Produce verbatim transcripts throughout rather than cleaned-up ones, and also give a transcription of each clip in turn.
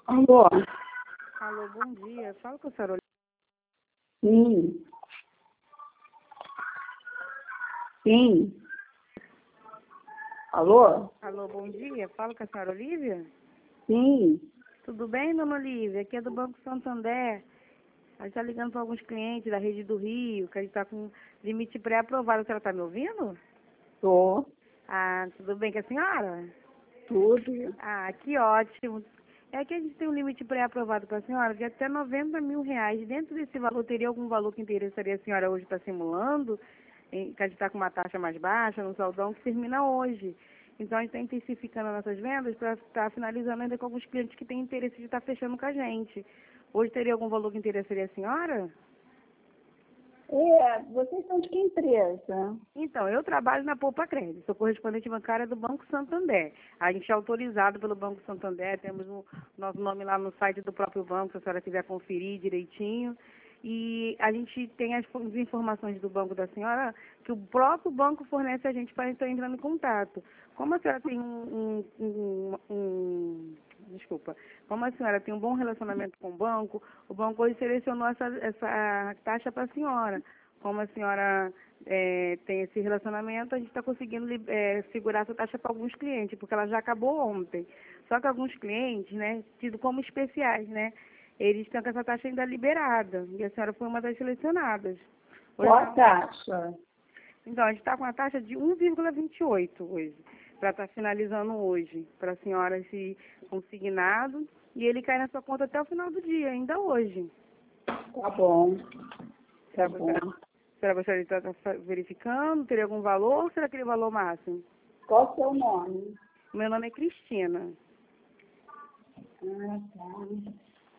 Alô? Alô, bom dia. Fala com a senhora Olivia. Sim. Sim. Alô? Alô, bom dia. Fala com a senhora Olivia. Sim. Tudo bem, dona Olivia? Aqui é do Banco Santander. A gente está ligando para alguns clientes da rede do Rio, que a gente está com limite pré-aprovado. A senhora está me ouvindo? Tô. Ah, tudo bem com a senhora? Tudo. Ah, que ótimo. É que a gente tem um limite pré-aprovado para a senhora de até noventa mil reais. Dentro desse valor, teria algum valor que interessaria a senhora hoje estar simulando? Em- Que a gente está com uma taxa mais baixa, no saldão, que termina hoje. Então, a gente está intensificando nossas vendas para estar finalizando ainda com alguns clientes que têm interesse de estar fechando com a gente. Hoje teria algum valor que interessaria a senhora? É, vocês são de que empresa? Então, eu trabalho na Poupa Crédito, sou correspondente bancária do Banco Santander. A gente é autorizado pelo Banco Santander, temos o nosso nome lá no site do próprio banco, se a senhora quiser conferir direitinho. E a gente tem as as informações do banco da senhora, que o próprio banco fornece a gente para estar entrando em contato. Como a senhora tem um, um, um, um desculpa, como a senhora tem um bom relacionamento com o banco, o banco hoje selecionou essa, essa taxa para a senhora. Como a senhora é, tem esse relacionamento, a gente está conseguindo é, segurar essa taxa para alguns clientes, porque ela já acabou ontem. Só que alguns clientes, né, tido como especiais, né, eles estão com essa taxa ainda liberada, e a senhora foi uma das selecionadas. Hoje Qual a tá- taxa? Então, a gente está com a taxa de um vírgula vinte e oito hoje, para estar finalizando hoje, para a senhora esse consignado, e ele cai na sua conta até o final do dia, ainda hoje. Tá bom. Tá Será que a bom. senhora, a senhora gostaria de estar verificando? Teria algum valor ou será aquele valor máximo? Qual o seu nome? Meu nome é Cristina. Ah, tá.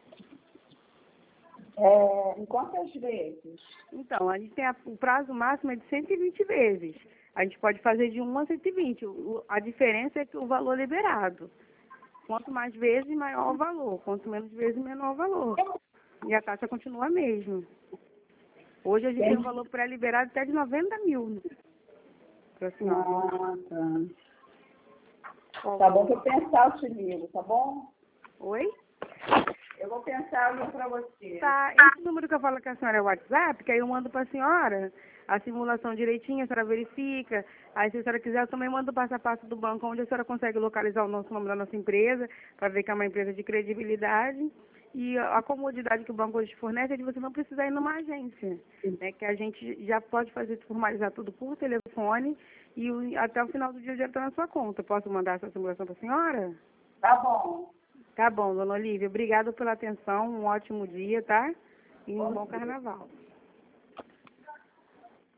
É, em quantas vezes? Então, a gente tem a- o prazo máximo é de cento e vinte vezes. A gente pode fazer de um a cento e vinte. O- o- a diferença é que o valor é liberado. Quanto mais vezes, maior o valor. Quanto menos vezes, menor o valor. E a taxa continua a mesma. Hoje a gente tem um valor pré-liberado até de noventa mil para a senhora. Ah, tá. Qual Tá bom valor? que eu pensar, eu te ligo, tá bom? Oi? Eu vou pensar ali pra você. Tá, esse número que eu falo com a senhora é o WhatsApp, que aí eu mando para a senhora a simulação direitinho, a senhora verifica. Aí, se a senhora quiser, eu também mando o passo a passo do banco, onde a senhora consegue localizar o nosso nome da nossa empresa, para ver que é uma empresa de credibilidade. E a comodidade que o banco hoje fornece é de você não precisar ir numa agência, né? Que a gente já pode fazer, formalizar tudo por telefone e o- até o final do dia já está na sua conta. Posso mandar essa simulação para a senhora? Tá bom. Tá bom, dona Olívia. Obrigada pela atenção. Um ótimo dia, tá? E um bom carnaval.